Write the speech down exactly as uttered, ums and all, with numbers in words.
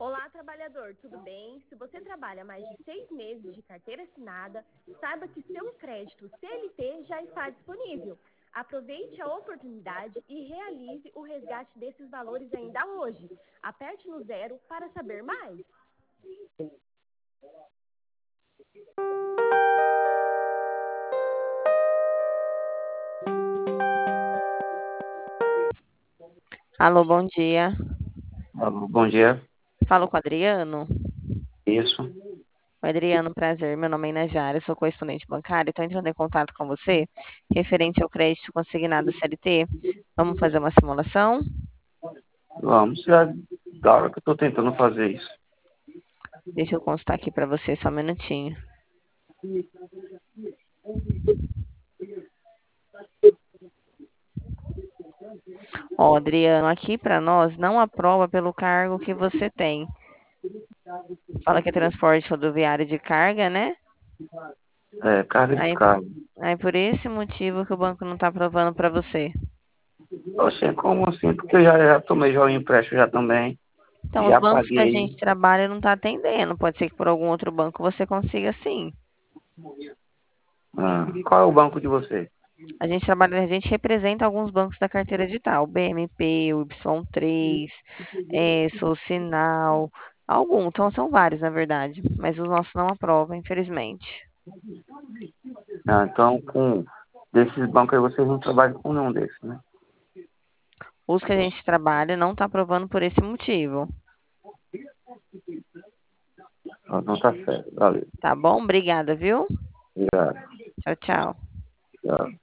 Olá, trabalhador, tudo bem? Se você trabalha mais de seis meses de carteira assinada, saiba que seu crédito C L T já está disponível. Aproveite a oportunidade e realize o resgate desses valores ainda hoje. Aperte no zero para saber mais. Alô, bom dia. Alô, bom dia. Falo com o Adriano. Isso. Oi, Adriano, prazer. Meu nome é Inajara, sou correspondente bancário. Estou entrando em contato com você referente ao crédito consignado C L T. Vamos fazer uma simulação? Vamos, já da hora que eu tô tentando fazer isso. Deixa eu constar aqui para você só um minutinho. Ó, Adriano, aqui para nós não aprova pelo cargo que você tem. Fala que é transporte rodoviário de carga, né? É, carga de Aí, carro. aí por esse motivo que o banco não está aprovando para você. Oxe, como assim? Porque eu já, já tomei já o empréstimo já também. Então, os Já bancos que a paguei. gente trabalha não está atendendo. Pode ser que por algum outro banco você consiga sim. Ah, qual é o banco de você? A gente trabalha, a gente representa alguns bancos da carteira digital, B M P, o Y três, é, Sinal, alguns, então são vários na verdade, mas os nossos não aprovam, infelizmente. Ah, então, com desses bancos aí vocês não trabalham com nenhum desses, né? Os que a gente trabalha não está aprovando por esse motivo. Ah, não tá certo. Valeu. Tá bom? Obrigada, viu? Obrigado. Tchau, tchau. Tchau.